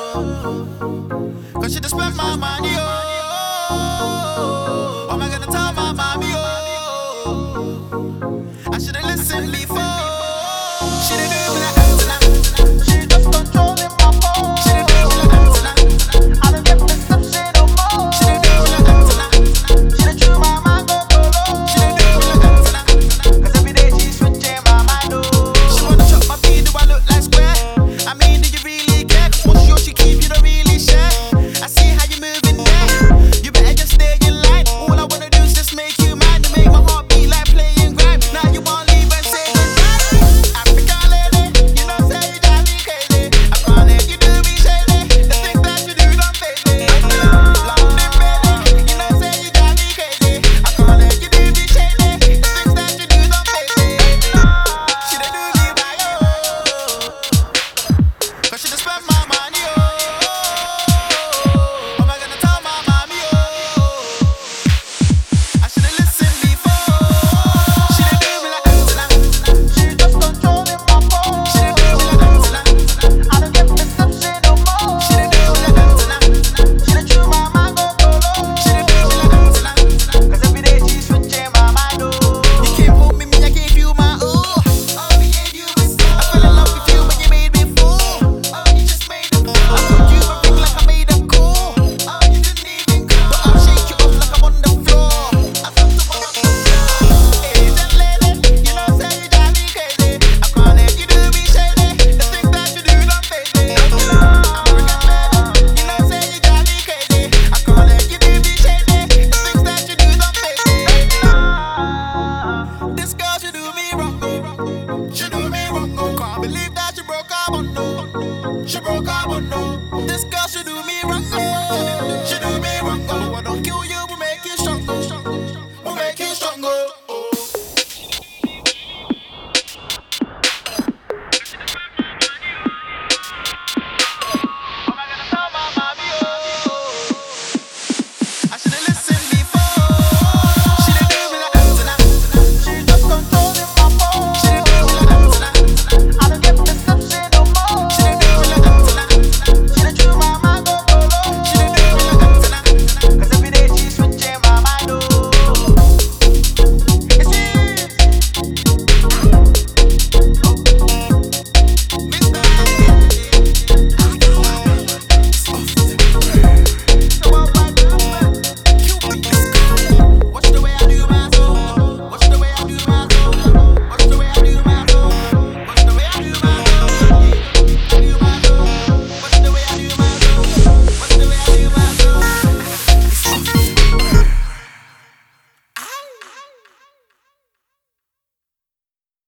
Cause she just spent my money, oh. What am I gonna tell my mommy, oh? I should've listened before. She didn't do me like Antenna. She just controlling my phone. She didn't do me like Antenna. I don't get perception no more. She didn't do me like Antenna. She done chew my mind go colo. She didn't do me like Antenna. Cause every day she's switching my mind, oh. She wanna chop my feet, do I look like square? I mean, do you really care? Cause once she keep, you don't really share. I see how you moving there. You better just stay in line. All I wanna do is just make you mine. To make my heart beat like playing grime. Now you won't leave and say goodbye. African lady, you know say you drive me crazy. I can't let you do me shady. The things that you do don't faze me. London baby, you know say you drive me crazy. I can't let you do me shady. The things that you do don't faze me. She done do me by you. Cause she just spent my money, oh. What am I gonna tell my mommy, oh? I should've listened before. She didn't do me like Antenna. She just controlling my phone. She didn't do me like Antenna. I don't get perception no more. She didn't do me like Antenna. She done chew my mind go colo. She didn't do me like Antenna. Cause every day she's switching my mind, oh. You came home with me, I gave you my ooh. Oh, we gave you my soul. I fell in love with you, but you made me fool. Oh, you just made a fool. I told you everything like I made them cool. Oh, you didn't even call. But I'll shake you off like I'm on the floor. I felt to one on the floor. Asian lady, you know say you drive me crazy. I can't let you do me shady. The things that you do don't faze me. American lady, you know say you drive me crazy. I can't let you do me shady. The things that you do don't faze me. This girl, she do me wrong, oh. She do me wrong, oh. Can't believe that she broke up on no. She broke up on no. This girl, she do